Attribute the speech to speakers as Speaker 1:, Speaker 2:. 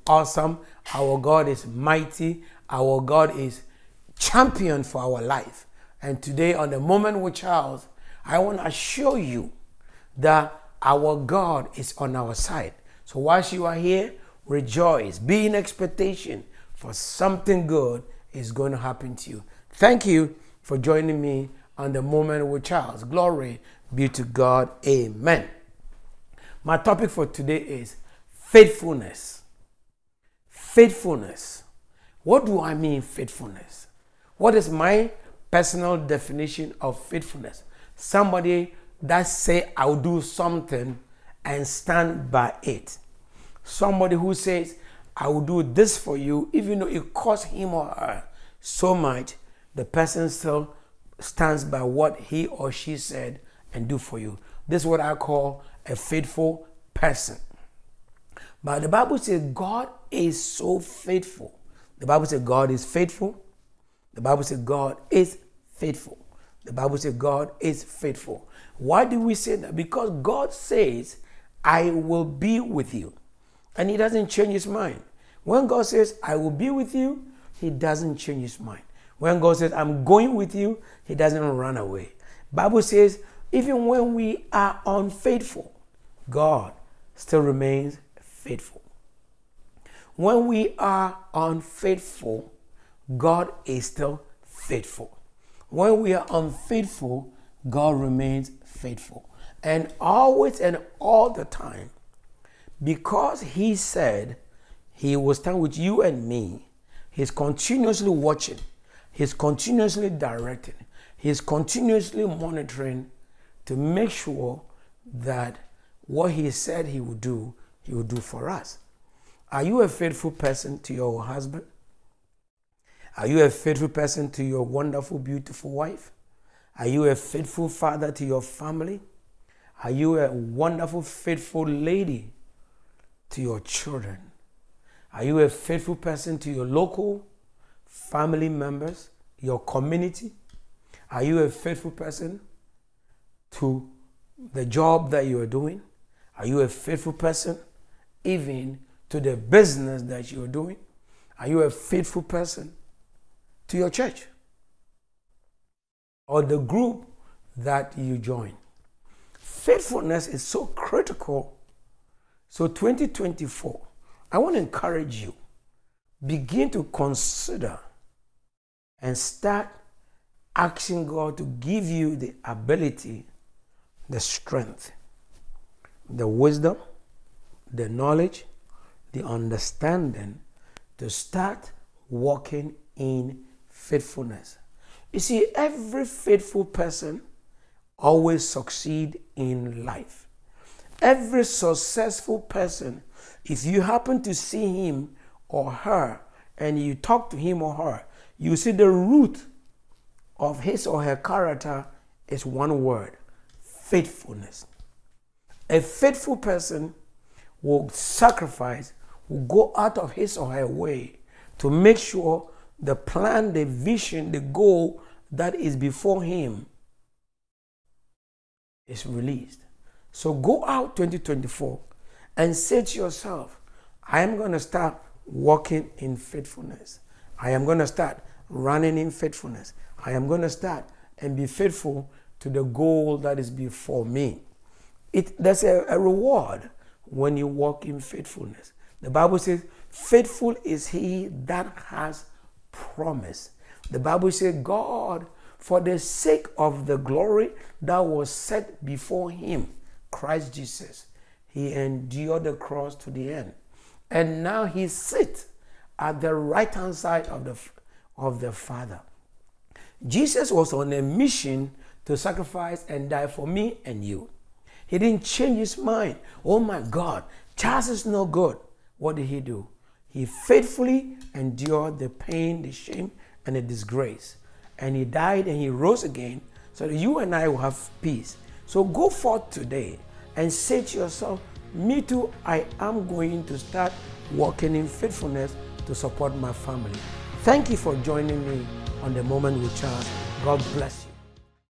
Speaker 1: awesome. Our God is mighty. Our God is champion for our life. And today on The Moment with Charles, I want to assure you that our God is on our side. So whilst you are here, rejoice. Be in expectation for something good is going to happen to you. Thank you for joining me on The Moment with Charles. Glory be to God. Amen. My topic for today is faithfulness. Faithfulness. What do I mean faithfulness? What is my personal definition of faithfulness? Somebody that say I'll do something and stand by it. Somebody who says I will do this for you even though it costs him or her so much, the person still stands by what he or she said and do for you. This is what I call a faithful person. But the Bible says God is so faithful. The Bible says God is faithful. The Bible says God is faithful. The Bible says God is faithful. Why do we say that? Because God says, I will be with you. And he doesn't change his mind. When God says, I will be with you, he doesn't change his mind. When God says, I'm going with you, he doesn't run away. Bible says, even when we are unfaithful, God still remains faithful. When we are unfaithful, God is still faithful. When we are unfaithful, God remains faithful. And always and all the time, because he said he will stand with you and me, he's continuously watching, he's continuously directing, he's continuously monitoring to make sure that what he said he will do for us. Are you a faithful person to your husband? Are you a faithful person to your wonderful, beautiful wife? Are you a faithful father to your family? Are you a wonderful, faithful lady to your children? Are you a faithful person to your local family members, your community? Are you a faithful person to the job that you are doing? Are you a faithful person even to the business that you are doing? Are you a faithful person to your church or the group that you join? Faithfulness is so critical. So 2024, I want to encourage you, begin to consider and start asking God to give you the ability, the strength, the wisdom, the knowledge, the understanding to start walking in faithfulness. You see, every faithful person always succeeds in life. Every successful person, if you happen to see him or her and you talk to him or her, you see the root of his or her character is one word: faithfulness. A faithful person will sacrifice, will go out of his or her way to make sure the plan, the vision, the goal that is before him is released. So go out 2024 and say to yourself, I am going to start walking in faithfulness. I am going to start running in faithfulness. I am going to start and be faithful to the goal that is before me. There's a reward when you walk in faithfulness. The Bible says, faithful is he that has promise. The Bible says, God, for the sake of the glory that was set before him, Christ Jesus, he endured the cross to the end. And now he sits at the right-hand side of the Father. Jesus was on a mission to sacrifice and die for me and you. He didn't change his mind. Oh my God, Charles is no good. What did he do? He faithfully endured the pain, the shame, and the disgrace. And he died and he rose again so that you and I will have peace. So go forth today and say to yourself, me too, I am going to start walking in faithfulness to support my family. Thank you for joining me on The Moment with Charles. God bless you.